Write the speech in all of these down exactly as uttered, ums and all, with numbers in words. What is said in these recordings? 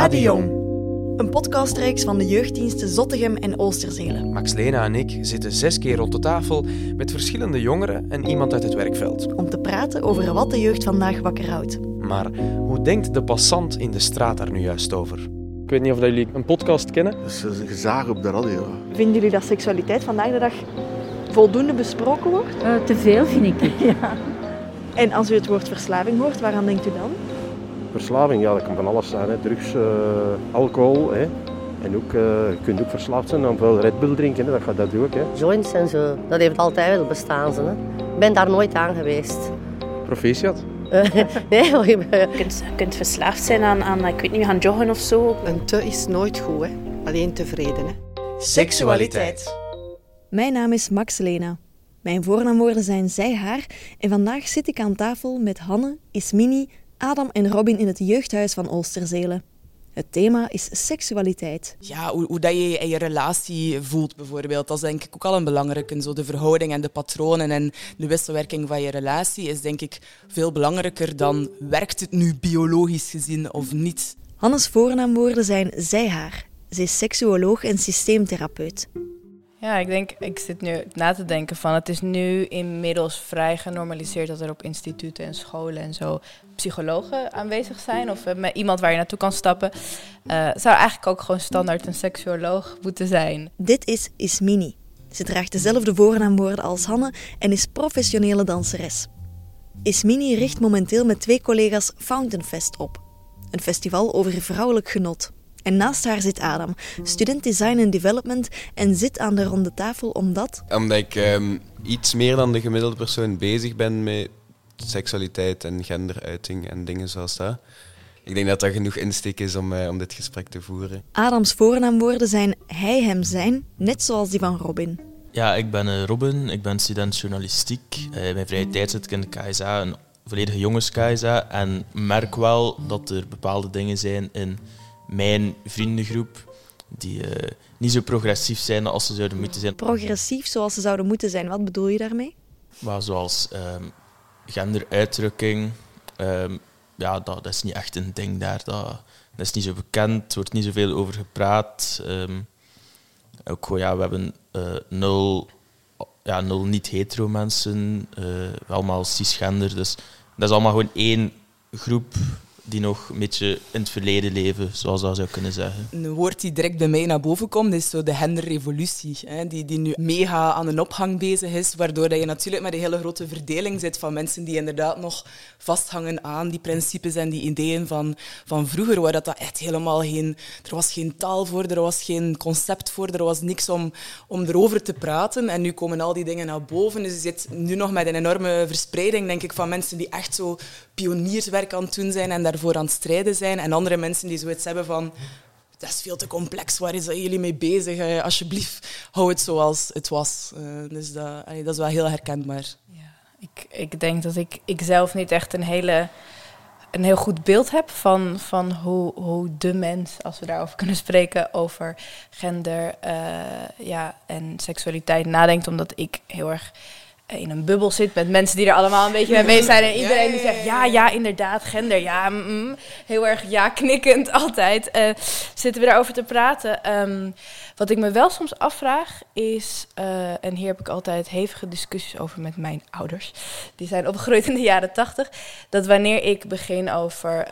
A de Jong. Een podcastreeks van de jeugddiensten Zottegem en Oosterzelen. Max Lena en ik zitten zes keer rond de tafel met verschillende jongeren en iemand uit het werkveld. Om te praten over wat de jeugd vandaag wakker houdt. Maar hoe denkt de passant in de straat daar nu juist over? Ik weet niet of jullie een podcast kennen. Dat is een gezag op de radio. Vinden jullie dat seksualiteit vandaag de dag voldoende besproken wordt? Uh, te veel, vind ik. Ja. En als u het woord verslaving hoort, waaraan denkt u dan? Verslaving, ja, dat kan van alles zijn. Hè. Drugs, uh, alcohol. Hè. En ook, uh, je kunt ook verslaafd zijn aan veel Red Bull drinken. Hè. Dat gaat dat ook. Hè. Joints en zo, dat heeft altijd wel bestaan. Hè. Ik ben daar nooit aan geweest. Proficiat. Uh, nee, je kunt, kunt verslaafd zijn aan, aan, ik weet niet, gaan joggen of zo. Een te is nooit goed, hè. Alleen tevreden. Hè. Seksualiteit. Mijn naam is Max Lena. Mijn voornaamwoorden zijn zij, haar. En vandaag zit ik aan tafel met Hanne, Ismini, Adam en Robin in het jeugdhuis van Oosterzelen. Het thema is seksualiteit. Ja, hoe, hoe dat je je in je relatie voelt bijvoorbeeld. Dat is denk ik ook al een belangrijke. Zo de verhouding en de patronen en de wisselwerking van je relatie is denk ik veel belangrijker dan werkt het nu biologisch gezien of niet. Hannes voornaamwoorden zijn zij, haar. Ze is seksuoloog en systeemtherapeut. Ja, ik denk, ik zit nu na te denken van, het is nu inmiddels vrij genormaliseerd dat er op instituten en scholen en zo psychologen aanwezig zijn of met iemand waar je naartoe kan stappen. Uh, zou eigenlijk ook gewoon standaard een seksuoloog moeten zijn. Dit is Ismini. Ze draagt dezelfde voornaamwoorden als Hanne en is professionele danseres. Ismini richt momenteel met twee collega's Fountainfest op. Een festival over vrouwelijk genot. En naast haar zit Adam, student Design and Development en zit aan de ronde tafel omdat... Omdat ik um, iets meer dan de gemiddelde persoon bezig ben met seksualiteit en genderuiting en dingen zoals dat. Ik denk dat dat genoeg insteek is om, uh, om dit gesprek te voeren. Adams voornaamwoorden zijn hij, hem, zijn, net zoals die van Robin. Ja, ik ben uh, Robin, ik ben student journalistiek. Uh, in mijn vrije tijd zit ik in de K S A, een volledige jongens K S A. En merk wel dat er bepaalde dingen zijn in mijn vriendengroep die uh, niet zo progressief zijn als ze zouden moeten zijn. Progressief zoals ze zouden moeten zijn, wat bedoel je daarmee? Maar zoals um, genderuitdrukking, um, ja, dat, dat is niet echt een ding daar. Dat, dat is niet zo bekend, er wordt niet zoveel over gepraat. Um, ook gewoon, ja, we hebben uh, nul, ja, nul niet-hetero mensen, uh, allemaal cisgender. Dus dat is allemaal gewoon één groep die nog een beetje in het verleden leven, zoals dat zou kunnen zeggen. Een woord die direct bij mij naar boven komt, is zo de genderrevolutie. Hè, die, die nu mega aan een opgang bezig is, waardoor je natuurlijk met een hele grote verdeling zit van mensen die inderdaad nog vasthangen aan die principes en die ideeën van, van vroeger, waar dat, dat echt helemaal geen... Er was geen taal voor, er was geen concept voor, er was niks om, om erover te praten. En nu komen al die dingen naar boven. Dus je zit nu nog met een enorme verspreiding, denk ik, van mensen die echt zo pionierswerk aan het doen zijn en daarvoor aan het strijden zijn. En andere mensen die zoiets hebben van... Dat is veel te complex, waar zijn jullie mee bezig? Uh, alsjeblieft, hou het zoals het was. Uh, dus dat, allee, dat is wel heel herkenbaar. Ja, ik, ik denk dat ik, ik zelf niet echt een, hele, een heel goed beeld heb van, van hoe, hoe de mens, als we daarover kunnen spreken, over gender uh, ja, en seksualiteit nadenkt. Omdat ik heel erg in een bubbel zit met mensen die er allemaal een beetje mee bezig zijn. En iedereen die zegt, ja, ja, inderdaad, gender, ja, mm, heel erg ja, knikkend altijd. Uh, zitten we daarover te praten. Um, wat ik me wel soms afvraag is, uh, en hier heb ik altijd hevige discussies over met mijn ouders. Die zijn opgegroeid in de jaren tachtig. Dat wanneer ik begin over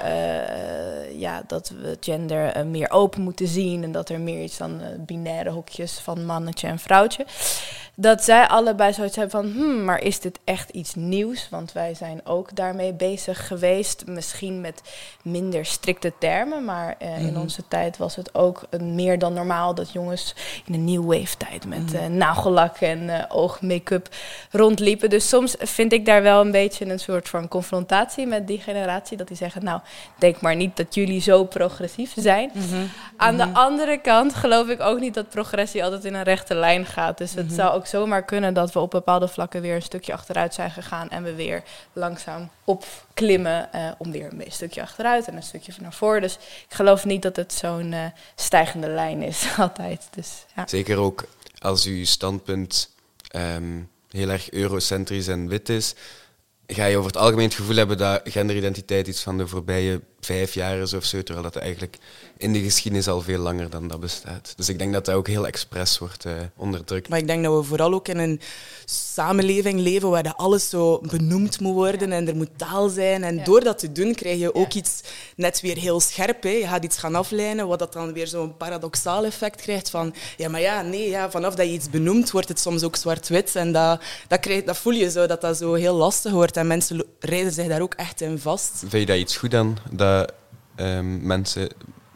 uh, ja, dat we gender uh, meer open moeten zien. En dat er meer iets dan uh, binaire hokjes van mannetje en vrouwtje. Dat zij allebei zoiets hebben van, hmm, maar is dit echt iets nieuws? Want wij zijn ook daarmee bezig geweest. Misschien met minder strikte termen, maar uh, mm-hmm. in onze tijd was het ook een meer dan normaal dat jongens in een new wave tijd met uh, nagellak en uh, oogmake-up rondliepen. Dus soms vind ik daar wel een beetje een soort van confrontatie met die generatie. Dat die zeggen, nou, denk maar niet dat jullie zo progressief zijn. Mm-hmm. Aan mm-hmm. de andere kant geloof ik ook niet dat progressie altijd in een rechte lijn gaat. Dus het mm-hmm. zou ook zomaar kunnen dat we op bepaalde vlakken weer een stukje achteruit zijn gegaan en we weer langzaam opklimmen uh, om weer een stukje achteruit en een stukje naar voren. Dus ik geloof niet dat het zo'n uh, stijgende lijn is altijd. Dus, ja. Zeker ook als uw standpunt um, heel erg eurocentrisch en wit is, ga je over het algemeen het gevoel hebben dat genderidentiteit iets van de voorbije vijf jaar is of zo, terwijl dat eigenlijk in de geschiedenis al veel langer dan dat bestaat. Dus ik denk dat dat ook heel expres wordt uh, onderdrukt. Maar ik denk dat we vooral ook in een samenleving leven waar dat alles zo benoemd moet worden en er moet taal zijn. En ja. door dat te doen krijg je ook ja. iets net weer heel scherp. Hè. Je gaat iets gaan aflijnen, wat dat dan weer zo'n paradoxaal effect krijgt van ja, maar ja, nee, ja, vanaf dat je iets benoemt, wordt het soms ook zwart-wit. En dat, dat, krijg, dat voel je zo, dat dat zo heel lastig wordt. En mensen rijden zich daar ook echt in vast. Vind je daar iets goed aan? Dat um, mensen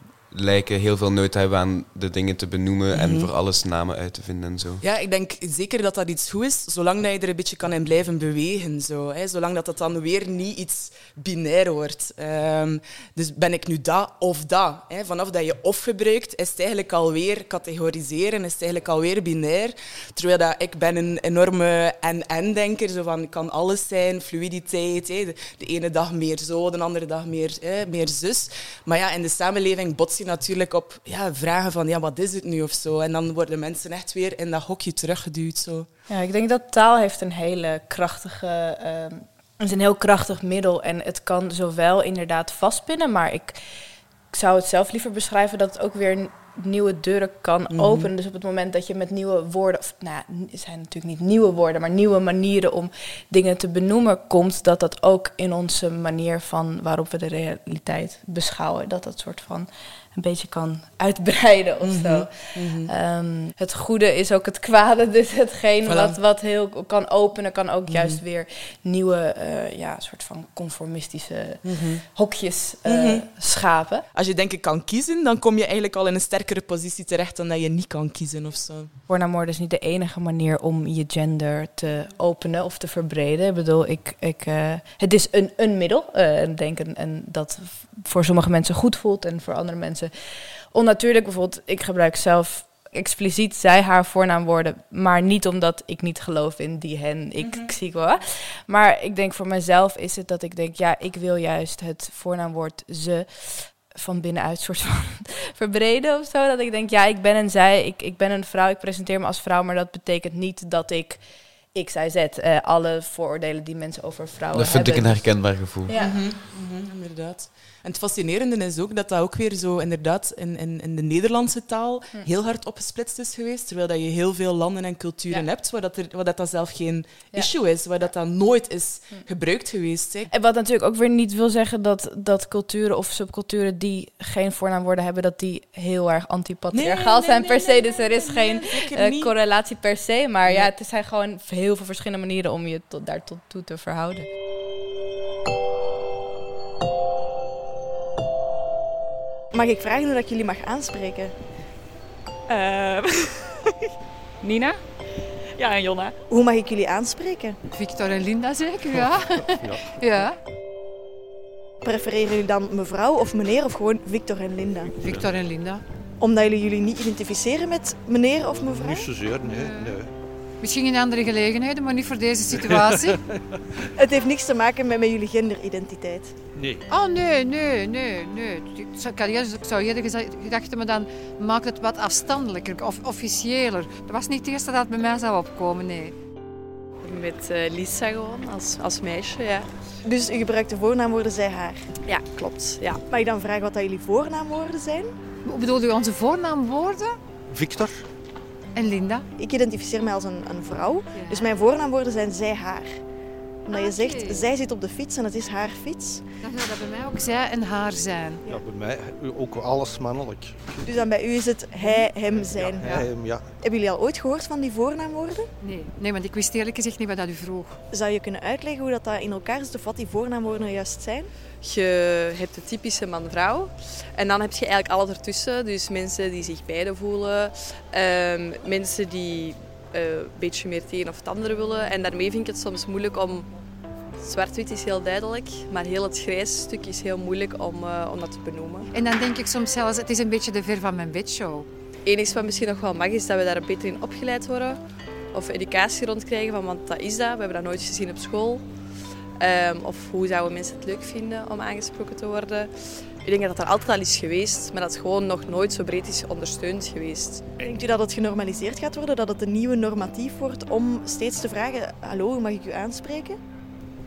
lijken heel veel nood te hebben aan de dingen te benoemen mm-hmm. en voor alles namen uit te vinden en zo. Ja, ik denk zeker dat dat iets goed is, zolang dat je er een beetje kan in blijven bewegen. Zo, hè. Zolang dat, dat dan weer niet iets binair wordt. Um, dus ben ik nu dat of dat? Hè. Vanaf dat je of gebruikt, is het eigenlijk alweer categoriseren, is het eigenlijk alweer binair. Terwijl dat ik ben een enorme en-en-denker, zo van kan alles zijn, fluiditeit. Hè. De, de ene dag meer zo, de andere dag meer, hè, meer zus. Maar ja, in de samenleving botst je natuurlijk op ja, vragen van ja, wat is het nu of zo. En dan worden mensen echt weer in dat hokje teruggeduwd. Zo. Ja, ik denk dat taal heeft een hele krachtige... Uh, het is een heel krachtig middel en het kan zowel inderdaad vastpinnen, maar ik, ik zou het zelf liever beschrijven dat het ook weer nieuwe deuren kan mm-hmm. openen. Dus op het moment dat je met nieuwe woorden, of nou, het zijn natuurlijk niet nieuwe woorden, maar nieuwe manieren om dingen te benoemen komt, dat dat ook in onze manier van waarop we de realiteit beschouwen, dat dat soort van een beetje kan uitbreiden of mm-hmm. zo. Mm-hmm. Um, het goede is ook het kwade, dus hetgeen voilà. wat, wat heel kan openen, kan ook mm-hmm. juist weer nieuwe, uh, ja, soort van conformistische mm-hmm. hokjes uh, mm-hmm. schapen. Als je denk ik kan kiezen, dan kom je eigenlijk al in een sterkere positie terecht dan dat je niet kan kiezen of zo. Voornaamwoorden is niet de enige manier om je gender te openen of te verbreden. Ik bedoel, ik, ik, uh, het is een, een middel, uh, denk en, en dat voor sommige mensen goed voelt en voor andere mensen onnatuurlijk. Bijvoorbeeld, ik gebruik zelf expliciet zij, haar voornaamwoorden, maar niet omdat ik niet geloof in die, hen, ik, mm-hmm. ik zie wel. Maar ik denk voor mezelf is het dat ik denk, ja, ik wil juist het voornaamwoord ze van binnenuit soort van verbreden of zo. Dat ik denk, ja, ik ben een zij, ik, ik ben een vrouw, ik presenteer me als vrouw, maar dat betekent niet dat ik X, Y, Z, uh, alle vooroordelen die mensen over vrouwen hebben. Dat vind hebben. ik een herkenbaar gevoel. Ja, mm-hmm. Mm-hmm, inderdaad. En het fascinerende is ook dat dat ook weer zo inderdaad in, in, in de Nederlandse taal hm. heel hard opgesplitst is geweest, terwijl dat je heel veel landen en culturen ja. hebt waar dat, er, waar dat, dat zelf geen ja. issue is, waar dat, dat nooit is hm. gebruikt geweest. Hè. En wat natuurlijk ook weer niet wil zeggen dat, dat culturen of subculturen die geen voornaamwoorden hebben, dat die heel erg antipatriarchaal nee, nee, zijn nee, per se. Nee, nee, dus er is nee, geen nee, uh, correlatie per se, maar nee. ja, het zijn gewoon heel veel verschillende manieren om je tot, daar tot toe te verhouden. Mag ik vragen hoe dat ik jullie mag aanspreken? Uh, Nina? Ja, en Jonna. Hoe mag ik jullie aanspreken? Victor en Linda zeker, ja. ja. ja. Prefereren jullie dan mevrouw of meneer of gewoon Victor en Linda? Victor en Linda. Omdat jullie jullie niet identificeren met meneer of mevrouw? Niet zozeer, nee. nee. Misschien in andere gelegenheden, maar niet voor deze situatie. Het heeft niks te maken met, met jullie genderidentiteit? Nee. Oh, nee, nee, nee, nee. Ik zou, ik zou eerder gedacht hebben, dan maakt het wat afstandelijker of officiëler. Dat was niet het eerste dat bij mij zou opkomen, nee. Met uh, Lisa gewoon, als, als meisje, ja. Dus u gebruikt de voornaamwoorden zij, haar? Ja, klopt, ja. Mag ik dan vragen wat dat jullie voornaamwoorden zijn? Hoe bedoelt u onze voornaamwoorden? Victor. En Linda? Ik identificeer mij als een, een vrouw, ja. Dus mijn voornaamwoorden zijn zij, haar. Omdat ah, je zegt, okay. zij zit op de fiets en het is haar fiets. Dan zou dat bij mij ook zij en haar zijn. Ja, bij mij ook alles mannelijk. Dus dan bij u is het hij, hem zijn. Ja, hij, hem, ja. Hebben jullie al ooit gehoord van die voornaamwoorden? Nee, nee, want ik wist eerlijk gezegd niet wat dat u vroeg. Zou je kunnen uitleggen hoe dat, dat in elkaar zit of wat die voornaamwoorden nou juist zijn? Je hebt de typische man-vrouw en dan heb je eigenlijk alles ertussen. Dus mensen die zich beide voelen, um, mensen die uh, een beetje meer het een of het andere willen. En daarmee vind ik het soms moeilijk om... Zwart-wit is heel duidelijk, maar heel het grijze stuk is heel moeilijk om, uh, om dat te benoemen. En dan denk ik soms zelfs, het is een beetje de ver van mijn bedshow. Het enige wat misschien nog wel mag is dat we daar beter in opgeleid worden. Of educatie rondkrijgen, van, want dat is dat. We hebben dat nooit gezien op school. Um, of hoe zouden mensen het leuk vinden om aangesproken te worden. Ik denk dat dat er altijd al is geweest, maar dat het gewoon nog nooit zo breed is ondersteund geweest. Denkt u dat het genormaliseerd gaat worden, dat het een nieuwe normatief wordt om steeds te vragen, hallo, mag ik u aanspreken?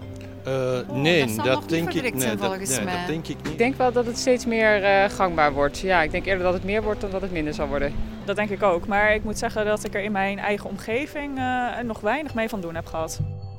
Uh, nee, dat, dat denk ik niet. nee, dat, volgens nee, mij. dat denk ik niet. Ik denk wel dat het steeds meer uh, gangbaar wordt. Ja, ik denk eerder dat het meer wordt dan dat het minder zal worden. Dat denk ik ook. Maar ik moet zeggen dat ik er in mijn eigen omgeving uh, nog weinig mee van doen heb gehad.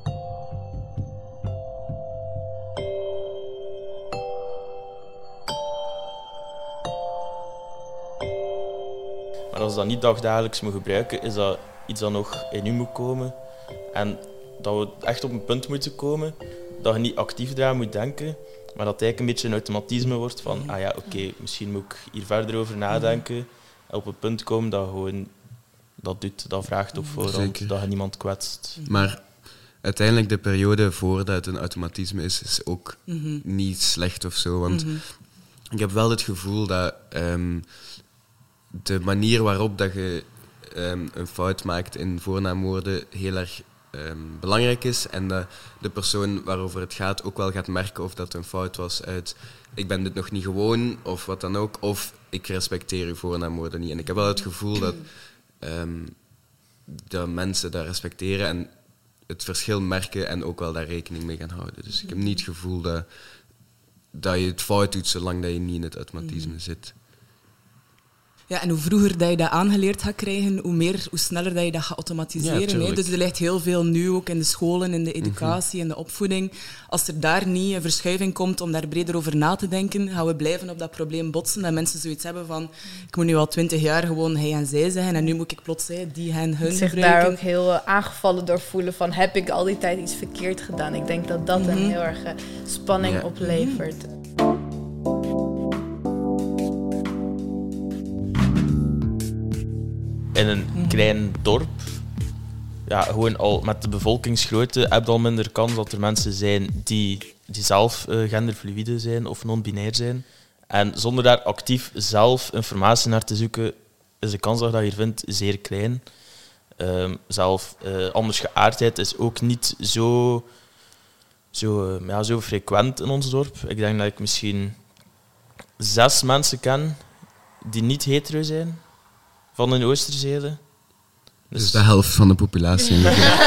Maar als we dat niet dagdagelijks moet gebruiken, is dat iets dat nog in u moet komen. En dat we echt op een punt moeten komen dat je niet actief eraan moet denken, maar dat het eigenlijk een beetje een automatisme wordt van ah ja, oké, okay, misschien moet ik hier verder over nadenken en op een punt komen dat gewoon dat doet, dat vraagt op voorhand, Zeker. Dat je niemand kwetst. Maar uiteindelijk de periode voordat het een automatisme is, is ook mm-hmm. niet slecht of zo, want mm-hmm. ik heb wel het gevoel dat um, de manier waarop dat je um, een fout maakt in voornaamwoorden heel erg um, belangrijk is en dat de persoon waarover het gaat ook wel gaat merken of dat een fout was uit ik ben dit nog niet gewoon of wat dan ook, of ik respecteer uw voornaamwoorden niet. En ik heb wel het gevoel dat, um, dat mensen dat respecteren en het verschil merken en ook wel daar rekening mee gaan houden. Dus ik heb niet het gevoel dat, dat je het fout doet zolang dat je niet in het automatisme zit. Ja, en hoe vroeger dat je dat aangeleerd gaat krijgen, hoe meer, hoe sneller dat je dat gaat automatiseren. Ja, hè. Dus er ligt heel veel nu ook in de scholen, in de educatie, in de opvoeding. Als er daar niet een verschuiving komt om daar breder over na te denken, gaan we blijven op dat probleem botsen. Dat mensen zoiets hebben van, ik moet nu al twintig jaar gewoon hij en zij zeggen en nu moet ik plots hè, die, hen, hun zich gebruiken. daar ook heel uh, aangevallen door voelen van, heb ik al die tijd iets verkeerd gedaan? Ik denk dat dat mm-hmm. een heel erg uh, spanning ja. oplevert. Mm-hmm. In een mm-hmm. klein dorp, ja, gewoon al met de bevolkingsgrootte, heb je al minder kans dat er mensen zijn die, die zelf uh, genderfluïde zijn of non-binair zijn. En zonder daar actief zelf informatie naar te zoeken, is de kans dat je dat hier vindt zeer klein. Um, zelf, uh, anders geaardheid is ook niet zo, zo, uh, ja, zo frequent in ons dorp. Ik denk dat ik misschien zes mensen ken die niet hetero zijn. Van een Oosterzele. Dus, dus de helft van de populatie.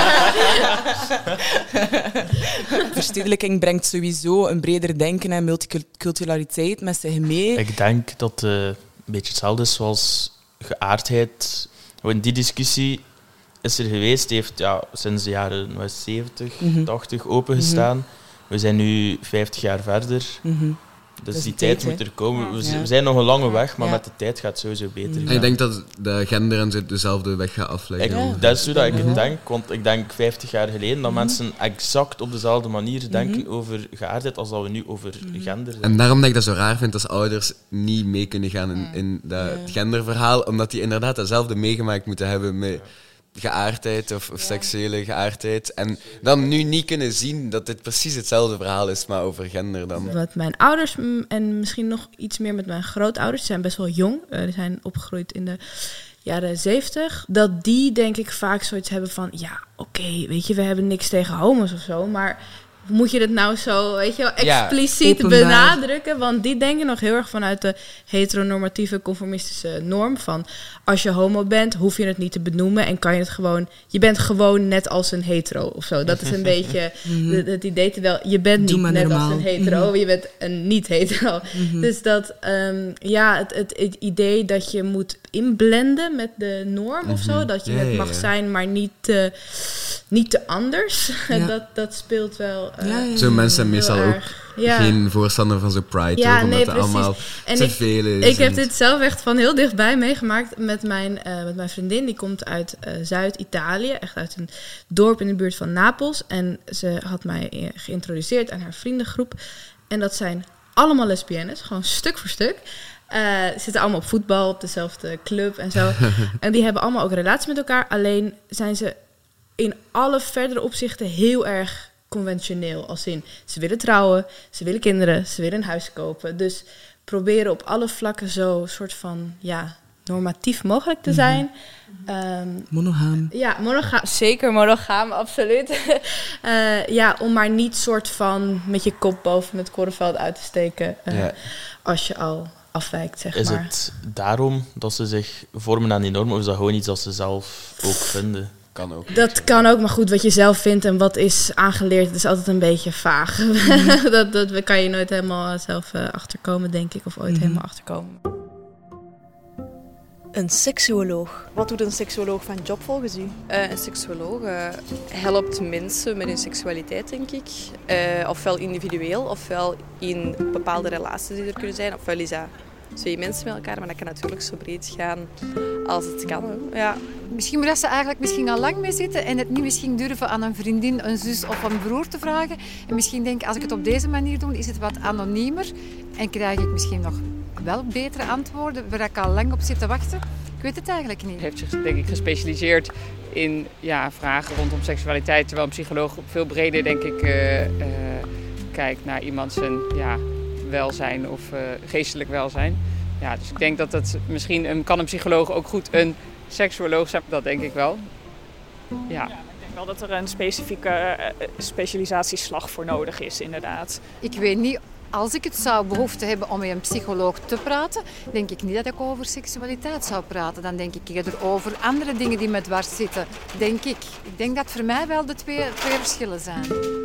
Verstedelijking brengt sowieso een breder denken en multiculturaliteit met zich mee. Ik denk dat het uh, een beetje hetzelfde is zoals geaardheid. Gewoon die discussie is er geweest. Die heeft ja, sinds de jaren zeventig, mm-hmm. tachtig opengestaan. Mm-hmm. We zijn nu vijftig jaar verder. Mm-hmm. Dus, dus die tijd moet er komen. We, ja. we zijn nog een lange weg, maar ja. met de tijd gaat het sowieso beter gaan. En ik denk dat de gender en zo dezelfde weg gaat afleggen. Ik, dat is hoe dat ik het denk. Want ik denk vijftig jaar geleden dat mm-hmm. mensen exact op dezelfde manier denken mm-hmm. over geaardheid als dat we nu over mm-hmm. gender zijn. En daarom dat ik dat zo raar vind als ouders niet mee kunnen gaan in, in dat ja. genderverhaal, omdat die inderdaad datzelfde meegemaakt moeten hebben met geaardheid of, of ja. seksuele geaardheid. En dan nu niet kunnen zien dat dit precies hetzelfde verhaal is, maar over gender dan. Wat mijn ouders en misschien nog iets meer met mijn grootouders, die zijn best wel jong. Uh, die zijn opgegroeid in de jaren zeventig. Dat die denk ik vaak zoiets hebben van, ja, oké, okay, weet je, we hebben niks tegen homo's of zo, maar moet je het nou zo, weet je wel, expliciet ja, benadrukken? Want die denken nog heel erg vanuit de heteronormatieve conformistische norm van als je homo bent, hoef je het niet te benoemen en kan je het gewoon, je bent gewoon net als een hetero of zo. Dat is een beetje mm-hmm. het idee, terwijl je bent niet net normaal. Als een hetero, mm-hmm. je bent een niet-hetero. Mm-hmm. Dus dat, um, ja, het, het, het idee dat je moet inblenden met de norm mm-hmm. of zo, dat je ja, het mag ja, ja. zijn, maar niet te, niet te anders, ja. dat, dat speelt wel uh, ja, ja, ja. Zo mensen zijn meestal erg. Ook ja. geen voorstander van zo'n Pride, ja, ook, omdat nee, het allemaal en te ik, veel is. Ik heb dit zelf echt van heel dichtbij meegemaakt met mijn, uh, met mijn vriendin. Die komt uit uh, Zuid-Italië, echt uit een dorp in de buurt van Napels. En ze had mij geïntroduceerd aan haar vriendengroep. En dat zijn allemaal lesbiennes, gewoon stuk voor stuk. Uh, zitten allemaal op voetbal, op dezelfde club en zo. En die hebben allemaal ook een relatie met elkaar. Alleen zijn ze in alle verdere opzichten heel erg conventioneel. Als in, ze willen trouwen, ze willen kinderen, ze willen een huis kopen. Dus proberen op alle vlakken zo soort van, ja, normatief mogelijk te zijn. Mm-hmm. Um, monogaam. Ja, monogaam. Zeker monogaam, absoluut. uh, ja, om maar niet soort van met je kop boven het korenveld uit te steken. Uh, ja. Als je al afwijkt, zeg is maar. Is het daarom dat ze zich vormen aan die normen, of is dat gewoon iets dat ze zelf ook vinden? kan ook. Dat kan ook, maar goed, wat je zelf vindt en wat is aangeleerd, is altijd een beetje vaag. Mm-hmm. dat, dat kan je nooit helemaal zelf uh, achterkomen, denk ik, of ooit mm-hmm. helemaal achterkomen. Een seksuoloog. Wat doet een seksuoloog van job volgens u? Uh, een seksuoloog uh, helpt mensen met hun seksualiteit, denk ik. Uh, ofwel individueel, ofwel in bepaalde relaties die er kunnen zijn. Ofwel is dat twee mensen met elkaar, maar dat kan natuurlijk zo breed gaan als het kan. Hè. Ja. Misschien moet ze eigenlijk misschien al lang mee zitten en het niet misschien durven aan een vriendin, een zus of een broer te vragen. En misschien denken, als ik het op deze manier doe, is het wat anoniemer en krijg ik misschien nog wel betere antwoorden waar ik al lang op zit te wachten. Ik weet het eigenlijk niet. Hij heeft zich denk ik gespecialiseerd in ja, vragen rondom seksualiteit, terwijl een psycholoog veel breder denk ik uh, uh, kijkt naar iemand zijn ja, welzijn of uh, geestelijk welzijn. Ja, dus ik denk dat het misschien een, kan een psycholoog ook goed een seksuoloog zijn. Dat denk ik wel. Ja. Ik denk wel dat er een specifieke uh, specialisatieslag voor nodig is, inderdaad. Ik weet niet, als ik het zou behoefte hebben om met een psycholoog te praten, denk ik niet dat ik over seksualiteit zou praten. Dan denk ik eerder over andere dingen die me dwars zitten, denk ik. Ik denk dat voor mij wel de twee, twee verschillen zijn.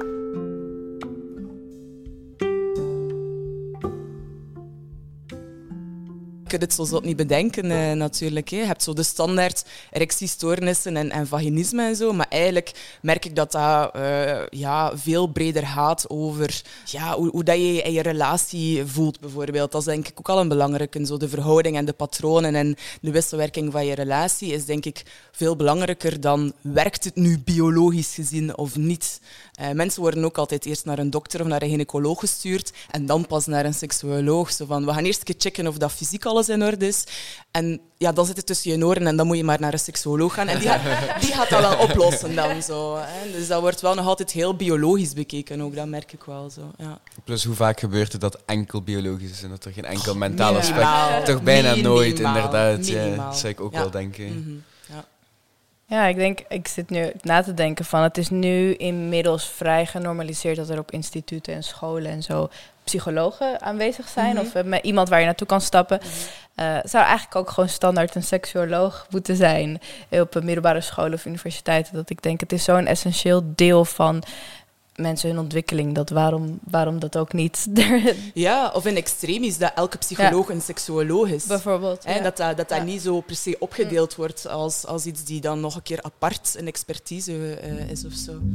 Je kunt het zo zot niet bedenken uh, natuurlijk. Hè. Je hebt zo de standaard erectiestoornissen en, en vaginisme en zo, maar eigenlijk merk ik dat dat uh, ja, veel breder gaat over ja, hoe, hoe dat je in je relatie voelt bijvoorbeeld. Dat is denk ik ook al een belangrijke. Zo de verhouding en de patronen en de wisselwerking van je relatie is denk ik veel belangrijker dan werkt het nu biologisch gezien of niet. Uh, mensen worden ook altijd eerst naar een dokter of naar een gynaecoloog gestuurd en dan pas naar een seksuoloog. Zo van, we gaan eerst een keer checken of dat fysiek alles in orde is. En ja, dan zit het tussen je oren en dan moet je maar naar een seksuoloog gaan. En die gaat, die gaat dat wel oplossen dan. Zo, hè. Dus dat wordt wel nog altijd heel biologisch bekeken ook, dat merk ik wel. Zo, ja. Plus, hoe vaak gebeurt het dat enkel biologisch is en dat er geen enkel mentaal aspect... Minimaal. Toch bijna Minimaal. nooit, inderdaad. Ja, Minimaal. dat zou ik ook ja. wel denken. Mm-hmm. Ja. Ja, ik denk, ik zit nu na te denken van, het is nu inmiddels vrij genormaliseerd dat er op instituten en scholen en zo psychologen aanwezig zijn. Mm-hmm. Of uh, met iemand waar je naartoe kan stappen. Mm-hmm. Uh, zou eigenlijk ook gewoon standaard een seksuoloog moeten zijn op een middelbare scholen of universiteiten. Dat ik denk, het is zo'n essentieel deel van mensen hun ontwikkeling, dat waarom, waarom dat ook niet. Ja, of in extremis, dat elke psycholoog ja. een seksuoloog is. Bijvoorbeeld. Hè, ja. Dat dat, dat, dat ja. niet zo per se opgedeeld wordt als, als iets die dan nog een keer apart een expertise uh, is of zo.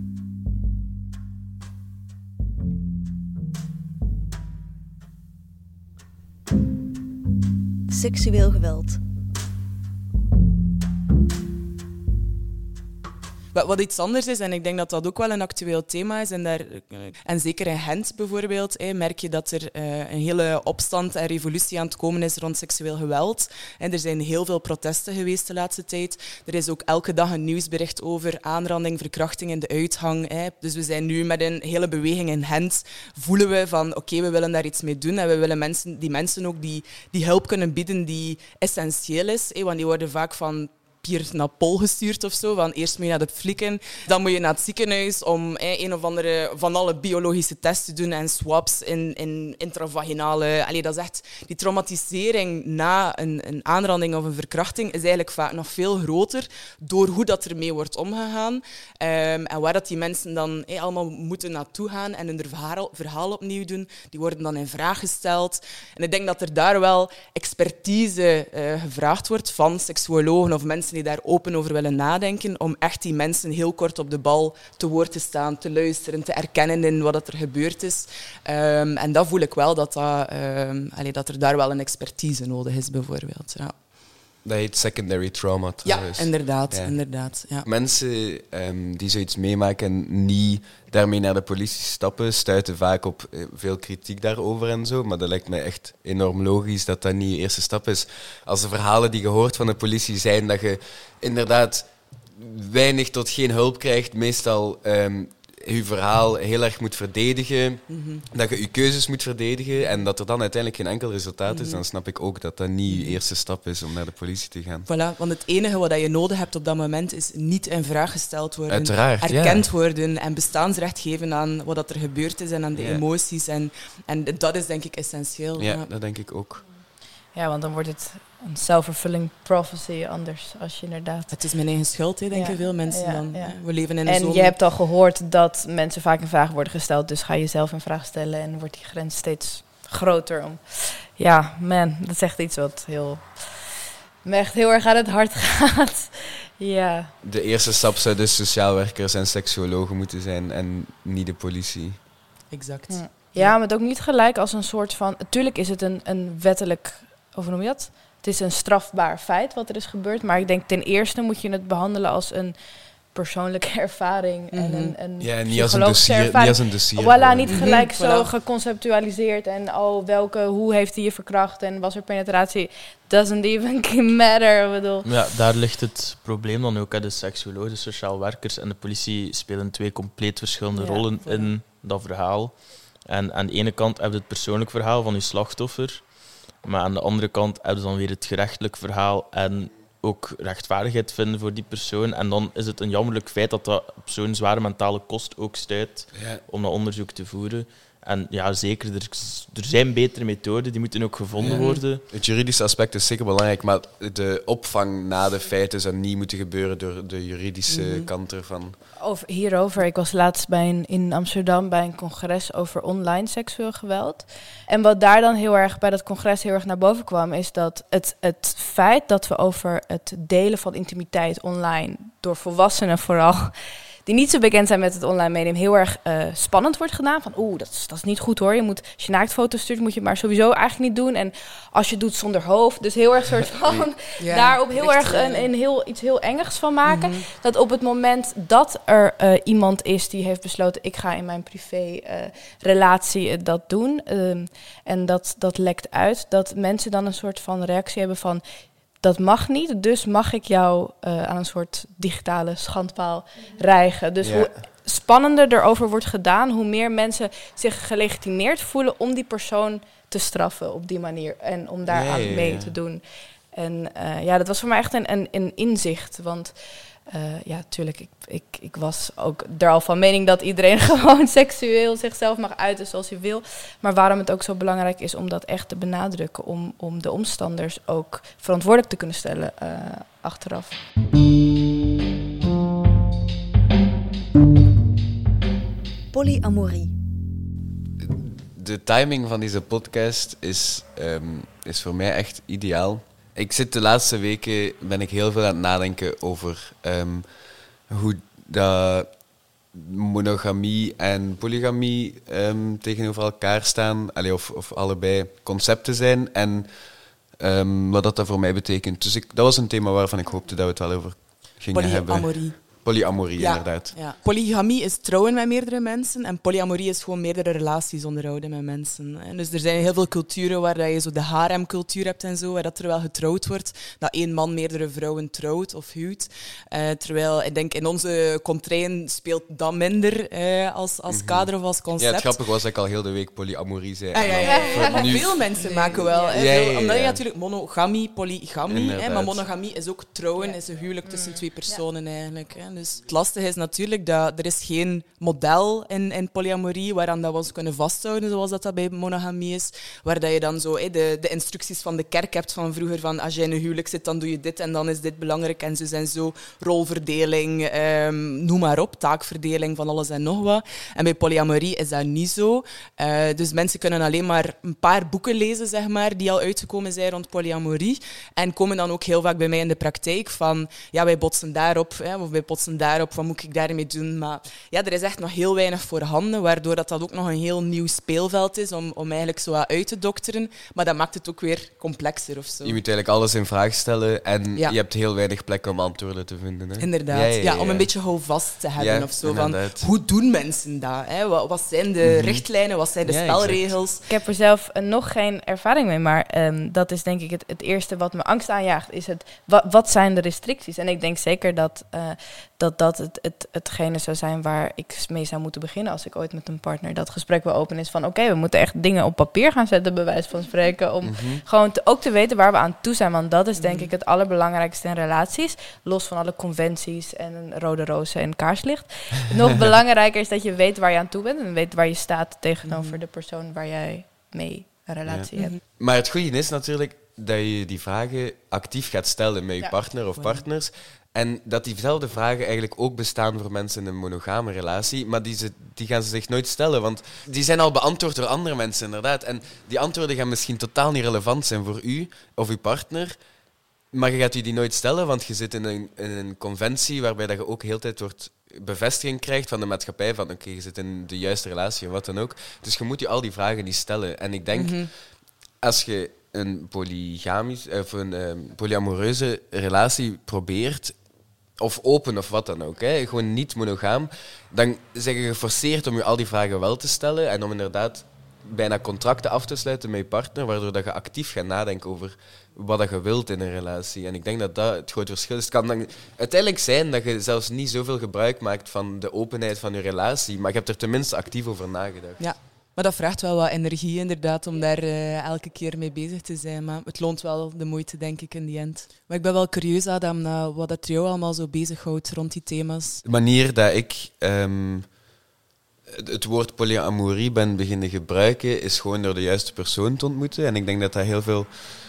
Seksueel geweld. Wat iets anders is, en ik denk dat dat ook wel een actueel thema is, en, daar, en zeker in Gent bijvoorbeeld, hè, merk je dat er uh, een hele opstand en revolutie aan het komen is rond seksueel geweld. En er zijn heel veel protesten geweest de laatste tijd. Er is ook elke dag een nieuwsbericht over aanranding, verkrachting in de uitgang. Hè. Dus we zijn nu met een hele beweging in Gent, voelen we van oké, okay, we willen daar iets mee doen en we willen mensen, die mensen ook die, die hulp kunnen bieden die essentieel is. Hè, want die worden vaak van Pier naar Pol gestuurd of zo. Van eerst moet je naar de flikken, dan moet je naar het ziekenhuis om eh, een of andere van alle biologische tests te doen en swabs in, in intravaginale. Allee, dat is echt die traumatisering na een, een aanranding of een verkrachting is eigenlijk vaak nog veel groter door hoe dat ermee wordt omgegaan um, en waar dat die mensen dan eh, allemaal moeten naartoe gaan en hun verhaal, verhaal opnieuw doen. Die worden dan in vraag gesteld. En ik denk dat er daar wel expertise uh, gevraagd wordt van seksuologen of mensen die daar open over willen nadenken, om echt die mensen heel kort op de bal te woord te staan, te luisteren, te erkennen in wat er gebeurd is. Um, en dat voel ik wel, dat, dat, um, allee, dat er daar wel een expertise nodig is, bijvoorbeeld. Ja. Dat heet secondary trauma trouwens. Ja, inderdaad. Ja. inderdaad ja. Mensen um, die zoiets meemaken en niet daarmee naar de politie stappen, stuiten vaak op veel kritiek daarover en zo. Maar dat lijkt mij echt enorm logisch dat dat niet je eerste stap is. Als de verhalen die je hoort van de politie zijn dat je inderdaad weinig tot geen hulp krijgt, meestal um, je verhaal heel erg moet verdedigen, mm-hmm. dat je je keuzes moet verdedigen en dat er dan uiteindelijk geen enkel resultaat is, mm-hmm. dan snap ik ook dat dat niet je eerste stap is om naar de politie te gaan. Voilà, want het enige wat je nodig hebt op dat moment is niet in vraag gesteld worden, Uiteraard, erkend ja. worden en bestaansrecht geven aan wat er gebeurd is en aan de ja. emoties. En, en dat is denk ik essentieel. Ja, ja, dat denk ik ook. Ja, want dan wordt het een self-fulfilling prophecy anders als je inderdaad... Het is mijn eigen schuld, hè, denken Ja, veel mensen ja, dan. ja. We leven in een En zone... je hebt al gehoord dat mensen vaak in vraag worden gesteld, dus ga je zelf in vraag stellen en wordt die grens steeds groter. Om... Ja, man, dat is echt iets wat heel... me echt heel erg aan het hart gaat. Ja. De eerste stap zou dus sociaal werkers en seksuologen moeten zijn en niet de politie. Exact. Ja, ja, maar het ook niet gelijk als een soort van... Natuurlijk is het een, een wettelijk... Of hoe noem je dat? Het is een strafbaar feit wat er is gebeurd. Maar ik denk ten eerste moet je het behandelen als een persoonlijke ervaring. Mm-hmm. En een, een ja, niet als een psychologische dossier. ervaring. Niet als een dossier Voilà, gewoon. niet Mm-hmm. gelijk zo Voilà. geconceptualiseerd. En oh, welke, hoe heeft hij je verkracht en was er penetratie? Doesn't even matter. Ik bedoel. Ja, daar ligt het probleem dan ook. Hè. De seksuologen, de sociaal werkers en de politie spelen twee compleet verschillende Ja, rollen voilà. in dat verhaal. En aan de ene kant heb je het persoonlijk verhaal van je slachtoffer, maar aan de andere kant heb je dan weer het gerechtelijk verhaal en ook rechtvaardigheid vinden voor die persoon. En dan is het een jammerlijk feit dat dat op zo'n zware mentale kost ook stuit Ja. om dat onderzoek te voeren. En ja, zeker, er, er zijn betere methoden, die moeten ook gevonden Ja. worden. Het juridische aspect is zeker belangrijk, maar de opvang na de feiten zou niet moeten gebeuren door de juridische Mhm. kant ervan. Over, hierover, ik was laatst bij een, in Amsterdam bij een congres over online seksueel geweld. En wat daar dan heel erg bij dat congres heel erg naar boven kwam, is dat het, het feit dat we over het delen van intimiteit online, door volwassenen vooral, die niet zo bekend zijn met het online medium, heel erg uh, spannend wordt gedaan. Van oeh, dat is, dat is niet goed hoor. Je moet, als je naaktfoto's stuurt, moet je het maar sowieso eigenlijk niet doen. En als je het doet zonder hoofd. Dus heel erg soort van Ja, daarop heel echt, erg een, uh, een heel, iets heel engs van maken. Mhm. Dat op het moment dat er uh, iemand is die heeft besloten, ik ga in mijn privé uh, relatie uh, dat doen. Um, en dat, dat lekt uit. Dat mensen dan een soort van reactie hebben van, dat mag niet, dus mag ik jou uh, aan een soort digitale schandpaal rijgen. Dus Ja. hoe spannender erover wordt gedaan, hoe meer mensen zich gelegitimeerd voelen om die persoon te straffen op die manier. En om daar Ja, aan ja, ja. mee te doen. En uh, ja, dat was voor mij echt een, een, een inzicht. Want uh, ja, tuurlijk, ik, ik, ik was ook er al van mening dat iedereen gewoon seksueel zichzelf mag uiten zoals hij wil. Maar waarom het ook zo belangrijk is om dat echt te benadrukken. Om, om de omstanders ook verantwoordelijk te kunnen stellen uh, achteraf. Polyamorie. De timing van deze podcast is, um, is voor mij echt ideaal. Ik zit de laatste weken, ben ik heel veel aan het nadenken over um, hoe dat monogamie en polygamie um, tegenover elkaar staan. Allee, of, of allebei concepten zijn en um, wat dat, dat voor mij betekent. Dus ik, dat was een thema waarvan ik hoopte dat we het wel over gingen hebben. Polyamorie. Polyamorie, Ja, inderdaad. ja. Polygamie is trouwen met meerdere mensen en polyamorie is gewoon meerdere relaties onderhouden met mensen. En dus er zijn heel veel culturen waar je zo de haremcultuur hebt en zo, waar dat terwijl getrouwd wordt, dat één man meerdere vrouwen trouwt of huwt. Uh, terwijl, ik denk, in onze contraien speelt dat minder uh, als, als kader of als concept. Ja, het grappige was dat ik al heel de week polyamorie zei. Ah, ja, ja, ja. En dan- Nu, veel mensen maken wel. Hè, Ja, ja, ja, veel, omdat je ja. natuurlijk monogamie, polygamie, hè, Inderdaad. maar monogamie is ook trouwen, is een huwelijk tussen twee personen eigenlijk. Hè. Dus het lastige is natuurlijk dat er is geen model in, in polyamorie waaraan dat we ons kunnen vasthouden, zoals dat, dat bij monogamie is. Waar dat je dan zo hè, de, de instructies van de kerk hebt van vroeger, van als jij in een huwelijk zit, dan doe je dit en dan is dit belangrijk en zo en zo. Rolverdeling, um, noem maar op, taakverdeling van alles en nog wat. En bij polyamorie is dat niet zo. Uh, dus mensen kunnen alleen maar een paar boeken lezen, zeg maar, die al uitgekomen zijn rond polyamorie. En komen dan ook heel vaak bij mij in de praktijk van, ja, wij botsen daarop, hè, of wij botsen daarop, wat moet ik daarmee doen? Maar ja, er is echt nog heel weinig voorhanden, waardoor dat, dat ook nog een heel nieuw speelveld is om, om eigenlijk zo wat uit te dokteren. Maar dat maakt het ook weer complexer of zo. Je moet eigenlijk alles in vraag stellen en Ja. je hebt heel weinig plek om antwoorden te vinden. Hè? Inderdaad, Ja, ja, ja, ja, om ja. een beetje houvast te hebben Ja, of zo. Van, inderdaad. hoe doen mensen dat? Hè? Wat, wat zijn de Mhm. richtlijnen, wat zijn de Ja, spelregels? Ik heb er zelf uh, nog geen ervaring mee, maar um, dat is denk ik het, het eerste wat me angst aanjaagt, is het, wa, wat zijn de restricties? En ik denk zeker dat uh, dat, dat het, het, hetgene zou zijn waar ik mee zou moeten beginnen als ik ooit met een partner dat gesprek wel open is van oké, okay, we moeten echt dingen op papier gaan zetten, bij wijze van spreken, om Mm-hmm. gewoon te, ook te weten waar we aan toe zijn, want dat is denk ik het allerbelangrijkste in relaties, los van alle conventies en rode rozen en kaarslicht. Nog belangrijker is dat je weet waar je aan toe bent en weet waar je staat tegenover de persoon waar jij mee een relatie Ja. hebt. Maar het goede is natuurlijk, dat je die vragen actief gaat stellen met je Ja. partner of partners. En dat diezelfde vragen eigenlijk ook bestaan voor mensen in een monogame relatie, maar die, ze, die gaan ze zich nooit stellen, want die zijn al beantwoord door andere mensen, inderdaad. En die antwoorden gaan misschien totaal niet relevant zijn voor u of uw partner, maar je gaat u die nooit stellen, want je zit in een, in een conventie waarbij dat je ook heel de tijd wordt bevestiging krijgt van de maatschappij van oké, okay, je zit in de juiste relatie en wat dan ook. Dus je moet je al die vragen niet stellen. En ik denk, mm-hmm. als je een polygamisch, of een um, polyamoreuze relatie probeert, of open of wat dan ook, hè, gewoon niet monogaam, dan ben je geforceerd om je al die vragen wel te stellen en om inderdaad bijna contracten af te sluiten met je partner, waardoor dat je actief gaat nadenken over wat dat je wilt in een relatie. En ik denk dat dat het grote verschil is. Het kan dan uiteindelijk zijn dat je zelfs niet zoveel gebruik maakt van de openheid van je relatie, maar je hebt er tenminste actief over nagedacht. Ja. Maar dat vraagt wel wat energie inderdaad om daar uh, elke keer mee bezig te zijn. Maar het loont wel de moeite, denk ik, in die end. Maar ik ben wel curieus, Adam, naar wat dat jou allemaal zo bezighoudt rond die thema's. De manier dat ik um, het woord polyamorie ben beginnen gebruiken, is gewoon door de juiste persoon te ontmoeten. En ik denk dat dat heel veel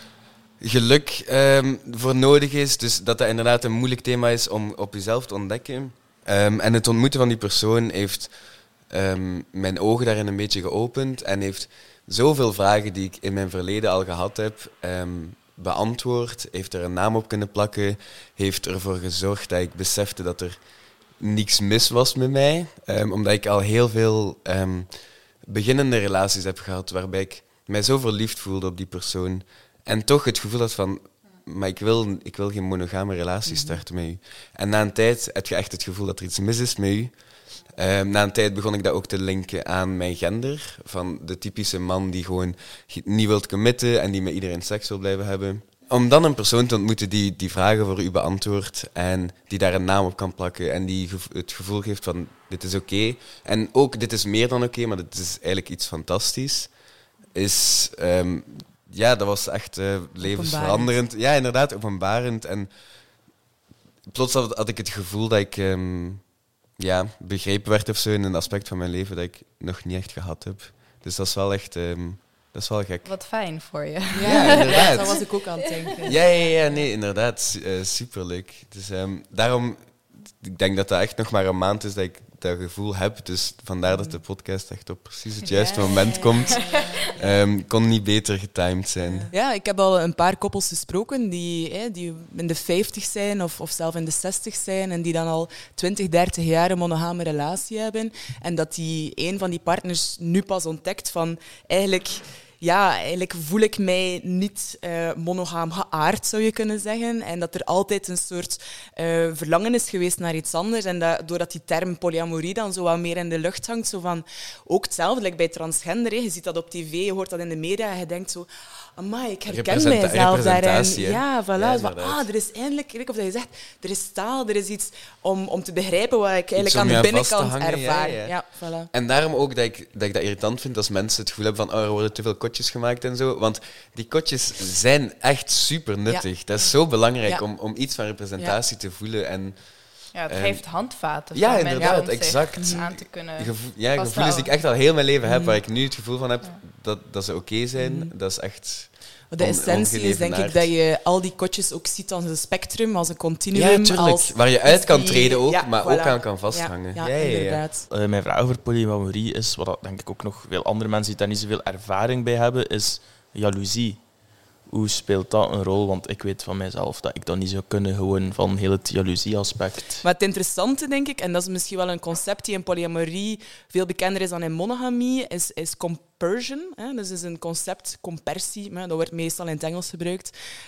geluk um, voor nodig is. Dus dat dat inderdaad een moeilijk thema is om op jezelf te ontdekken. Um, en het ontmoeten van die persoon heeft Um, mijn ogen daarin een beetje geopend en heeft zoveel vragen die ik in mijn verleden al gehad heb um, beantwoord, heeft er een naam op kunnen plakken, heeft ervoor gezorgd dat ik besefte dat er niks mis was met mij, um, omdat ik al heel veel um, beginnende relaties heb gehad waarbij ik mij zo verliefd voelde op die persoon en toch het gevoel had van, maar ik wil, ik wil geen monogame relatie starten met u. En na een tijd heb je echt het gevoel dat er iets mis is met u. Um, na een tijd begon ik dat ook te linken aan mijn gender. Van de typische man die gewoon niet wil committen en die met iedereen seks wil blijven hebben. Om dan een persoon te ontmoeten die die vragen voor u beantwoordt en die daar een naam op kan plakken en die gevo- het gevoel geeft van dit is oké. Okay. En ook dit is meer dan oké, okay, maar dit is eigenlijk iets fantastisch. Is, um, ja, dat was echt uh, levensveranderend. Ja, inderdaad, openbarend. En plots had, had ik het gevoel dat ik Um, ja, begrepen werd of zo in een aspect van mijn leven dat ik nog niet echt gehad heb. Dus dat is wel echt, um, dat is wel gek. Wat fijn voor je. Ja, ja inderdaad. Dat was ik ook aan het denken. Ja, ja, ja, nee, inderdaad. Uh, superleuk. Dus um, daarom, ik denk dat dat echt nog maar een maand is dat ik dat gevoel heb. Dus vandaar dat de podcast echt op precies het juiste ja, moment komt. Um, kon niet beter getimed zijn. Ja, ik heb al een paar koppels gesproken die, hè, die in de vijftig zijn of, of zelf in de zestig zijn en die dan al twintig, dertig jaar een monogame relatie hebben. En dat die een van die partners nu pas ontdekt van eigenlijk ja, eigenlijk voel ik mij niet uh, monogaam geaard, zou je kunnen zeggen. En dat er altijd een soort uh, verlangen is geweest naar iets anders. En dat, doordat die term polyamorie dan zo wat meer in de lucht hangt, zo van, ook hetzelfde, like bij transgender. Hè. Je ziet dat op tv, je hoort dat in de media en je denkt zo, amai, ik herken Representa- mijzelf daarin. Hè? Ja, voilà. Ja, van, ah, er is eindelijk, of dat je zegt, er is taal, er is iets om, om te begrijpen wat ik eigenlijk aan de binnenkant ervaar. Ja, ja. Ja, voilà. En daarom ook dat ik, dat ik dat irritant vind als mensen het gevoel hebben van oh, er worden te veel kotjes gemaakt en zo. Want die kotjes zijn echt super nuttig. Ja. Dat is zo belangrijk ja. om, om iets van representatie ja. te voelen. En, ja, het geeft um, handvaten ja, voor inderdaad, mensen exact. aan te kunnen Gevo- Ja, gevoelens die ik echt al heel mijn leven heb, waar ik nu het gevoel van heb dat, dat ze oké okay zijn. Mm. Dat is echt... De essentie is denk ik dat je al die kotjes ook ziet als een spectrum, als een continuum. Ja, tuurlijk. Als waar je uit kan treden ook, ja, maar voilà. ook aan kan vasthangen. Ja, ja, ja, ja, ja. inderdaad. Uh, mijn vraag over polyamorie is, wat denk ik ook nog veel andere mensen die daar niet zoveel ervaring bij hebben, is jaloezie. Hoe speelt dat een rol? Want ik weet van mijzelf dat ik dat niet zou kunnen, gewoon van heel het jaloezie-aspect. Maar het interessante, denk ik, en dat is misschien wel een concept die in polyamorie veel bekender is dan in monogamie, is, is compersion. Hè? Dus is een concept, compersie, hè? Dat wordt meestal in het Engels gebruikt,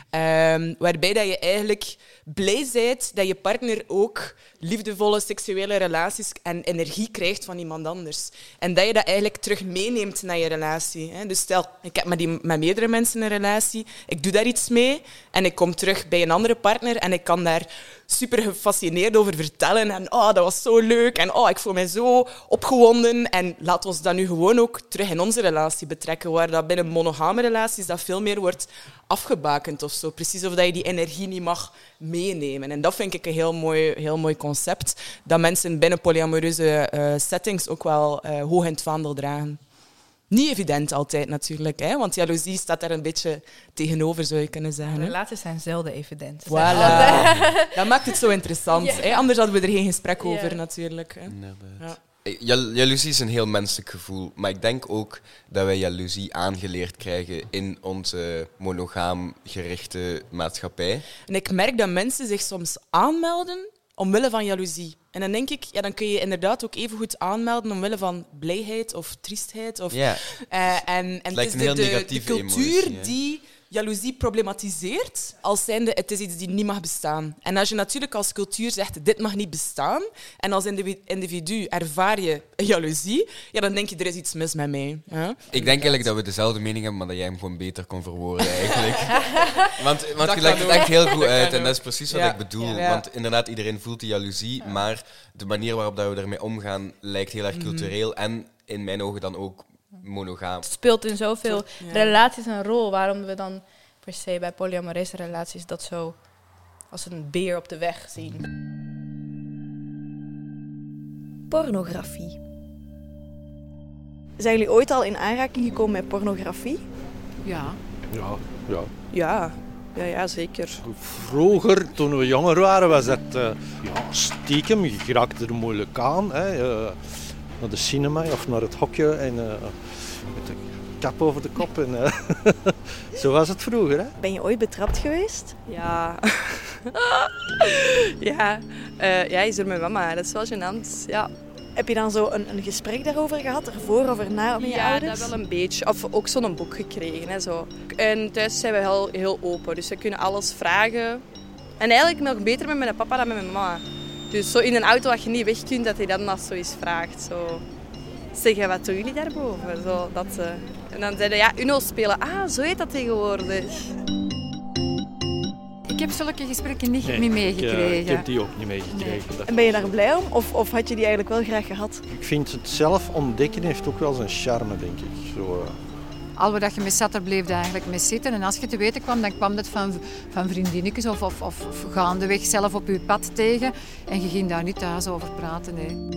um, waarbij dat je eigenlijk blij bent dat je partner ook liefdevolle seksuele relaties en energie krijgt van iemand anders. En dat je dat eigenlijk terug meeneemt naar je relatie. Hè? Dus stel, ik heb met, die, met meerdere mensen een relatie, ik doe daar iets mee en ik kom terug bij een andere partner en ik kan daar super gefascineerd over vertellen. En oh, dat was zo leuk. En oh, ik voel me zo opgewonden. En laten we dat nu gewoon ook terug in onze relatie betrekken, waar dat binnen monogame relaties dat veel meer wordt afgebakend of zo. Precies of dat je die energie niet mag meenemen. En dat vind ik een heel mooi, heel mooi concept, dat mensen binnen polyamoreuze uh, settings ook wel uh, hoog in het vaandel dragen. niet evident altijd natuurlijk, hè? Want jaloezie staat daar een beetje tegenover, zou je kunnen zeggen. Hè? Relaties zijn zelden evident. Voilà. Dat maakt het zo interessant. Ja. Hè? Anders hadden we er geen gesprek over, Ja. natuurlijk. Hè? Ja. Jal- jaloezie is een heel menselijk gevoel, maar ik denk ook dat wij jaloezie aangeleerd krijgen in onze monogaam gerichte maatschappij. En ik merk dat mensen zich soms aanmelden omwille van jaloezie. En dan denk ik, ja, dan kun je inderdaad ook even goed aanmelden omwille van blijheid of triestheid. Of, Ja. uh, en en Het het, lijkt is een de, heel de, de negatieve cultuur emotie, hè. die jaloezie problematiseert als zijnde het is iets die niet mag bestaan. En als je natuurlijk als cultuur zegt dit mag niet bestaan en als individu, individu ervaar je jaloezie, ja, dan denk je er is iets mis met mij. Hè? Ik denk eigenlijk dat we dezelfde mening hebben, maar dat jij hem gewoon beter kon verwoorden eigenlijk. want want Dat je legt kan het echt ook. heel goed Dat uit kan en dat is ook. precies wat Ja. ik bedoel. Ja. Want inderdaad, iedereen voelt die jaloezie, maar de manier waarop dat we ermee omgaan lijkt heel erg Mhm. cultureel en in mijn ogen dan ook monogaam. Het speelt in zoveel Ja. relaties een rol, waarom we dan per se bij polyamoreuze relaties dat zo als een beer op de weg zien. Pornografie. Zijn jullie ooit al in aanraking gekomen met pornografie? Ja. Ja, ja. Ja, ja, ja zeker. Vroeger, toen we jonger waren, was dat uh, ja, stiekem. Je raakte er moeilijk aan. Hè. Uh, naar de cinema of naar het hokje en uh, met een kap over de kop. En, uh, zo was het vroeger. Hè. Ben je ooit betrapt geweest? Ja. ja. Uh, ja, is door mijn mama. Dat is wel gênant. Ja. Heb je dan zo een, een gesprek daarover gehad, ervoor of erna met je ja, ouders? dat wel een beetje. Of ook zo'n boek gekregen. Hè, zo. En thuis zijn we heel, heel open, dus we kunnen alles vragen. En eigenlijk nog beter met mijn papa dan met mijn mama. Dus zo in een auto wat je niet weg kunt, dat hij dan nog zo eens vraagt. Zo. Zeg, wat doen jullie daarboven? Zo, dat, uh. En dan zeiden ja, Uno spelen. Ah, zo heet dat tegenwoordig. Ik heb zulke gesprekken niet, Nee, niet ik, meegekregen. uh, ik heb die ook niet meegekregen. Nee. En ben je daar blij om? Of, of had je die eigenlijk wel graag gehad? Ik vind het zelf ontdekken heeft ook wel zijn charme, denk ik. Zo, uh. Al waar je mee zat, daar bleef je eigenlijk mee zitten. En als je te weten kwam, dan kwam dat van, van vriendinnetjes of, of, of gaandeweg zelf op je pad tegen. En je ging daar niet thuis over praten. Nee.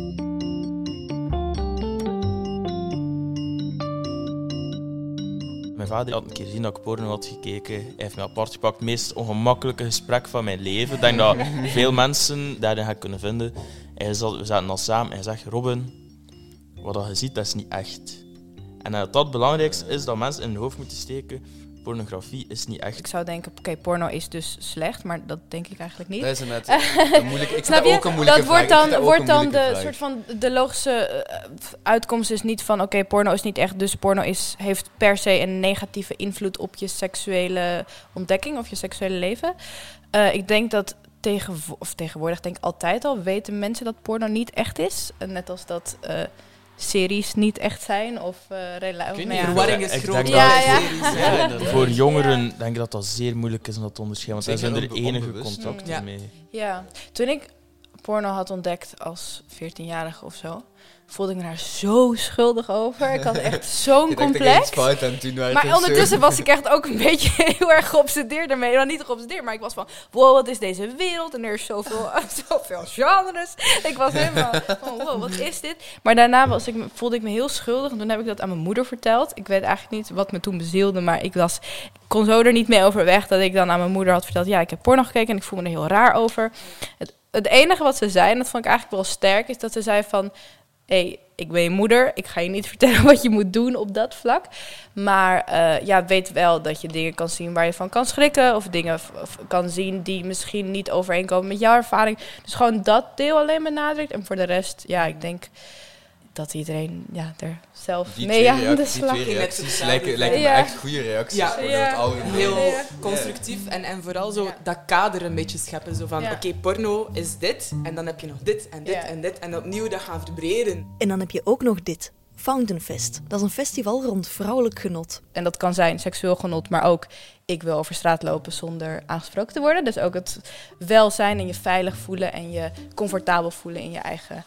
Mijn vader had een keer gezien dat ik porno had gekeken. Hij heeft me apart gepakt. Het meest ongemakkelijke gesprek van mijn leven. Ik denk dat veel mensen daarin gaan kunnen vinden. Hij zat, we zaten al samen en hij zegt, Robin, wat je ziet, dat is niet echt. En dat dat het belangrijkste is dat mensen in hun hoofd moeten steken. Pornografie is niet echt. Ik zou denken, oké, okay, porno is dus slecht, maar dat denk ik eigenlijk niet. Dat is net een moeilijke, ik Snap vind je? dat ook een moeilijke dat wordt vraag. dan, wordt dan de vraag. soort van de logische uh, uitkomst is niet van, oké, okay, porno is niet echt, dus porno is, heeft per se een negatieve invloed op je seksuele ontdekking of je seksuele leven. Uh, ik denk dat tegenwo- of tegenwoordig, denk ik altijd al, weten mensen dat porno niet echt is. Uh, net als dat Uh, series niet echt zijn of uh, relaties. De verwarring is groot. Ja, ja. Ja, ja, voor jongeren denk ik dat dat zeer moeilijk is om dat te onderscheiden, want zij zijn er enige contacten ja. mee. Ja, toen ik porno had ontdekt als veertienjarige of zo, voelde ik me daar zo schuldig over. Ik had echt zo'n complex. Maar ondertussen was ik echt ook een beetje heel erg geobsedeerd ermee. Nou, niet geobsedeerd, maar ik was van, wow, wat is deze wereld? En er is zoveel, zoveel genres. Ik was helemaal van, wow, wat is dit? Maar daarna was ik, voelde ik me heel schuldig. En toen heb ik dat aan mijn moeder verteld. Ik weet eigenlijk niet wat me toen bezielde, maar ik was, kon zo er niet mee overweg dat ik dan aan mijn moeder had verteld, ja, ik heb porno gekeken en ik voel me er heel raar over. Het, het enige wat ze zei, en dat vond ik eigenlijk wel sterk, is dat ze zei van, hé, hey, ik ben je moeder, ik ga je niet vertellen wat je moet doen op dat vlak. Maar uh, ja, weet wel dat je dingen kan zien waar je van kan schrikken. Of dingen f- f- kan zien die misschien niet overeenkomen met jouw ervaring. Dus gewoon dat deel alleen benadrukt. En voor de rest, ja, ik denk dat iedereen ja, er zelf die mee aan reac- de slag Die twee reacties lijken, lijken ja. me echt goede reacties. Ja, ja. heel ja. constructief en, en vooral zo ja. dat kader een beetje scheppen. Zo van, ja. oké, okay, porno is dit en dan heb je nog dit en dit ja. en dit. En opnieuw dat gaan verbreden. En dan heb je ook nog dit. Fountainfest. Dat is een festival rond vrouwelijk genot. En dat kan zijn seksueel genot, maar ook ik wil over straat lopen zonder aangesproken te worden. Dus ook het welzijn en je veilig voelen en je comfortabel voelen in je eigen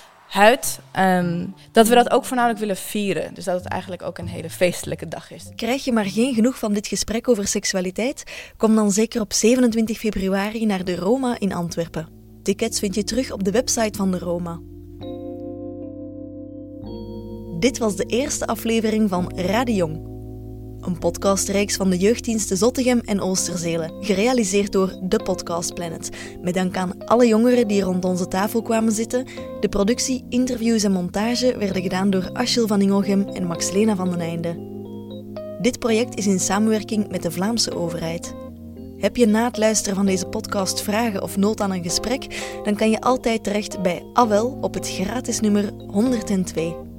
huid. Um, dat we dat ook voornamelijk willen vieren. Dus dat het eigenlijk ook een hele feestelijke dag is. Krijg je maar geen genoeg van dit gesprek over seksualiteit? Kom dan zeker op zevenentwintig februari naar de Roma in Antwerpen. Tickets vind je terug op de website van de Roma. Dit was de eerste aflevering van Radio Jong. Een podcastreeks van de jeugddiensten Zottegem en Oosterzele, gerealiseerd door The Podcast Planet. Met dank aan alle jongeren die rond onze tafel kwamen zitten. De productie, interviews en montage werden gedaan door Achille van Ingochem en Max-Lena van den Einde. Dit project is in samenwerking met de Vlaamse overheid. Heb je na het luisteren van deze podcast vragen of nood aan een gesprek, dan kan je altijd terecht bij A W E L op het gratis nummer honderdtwee.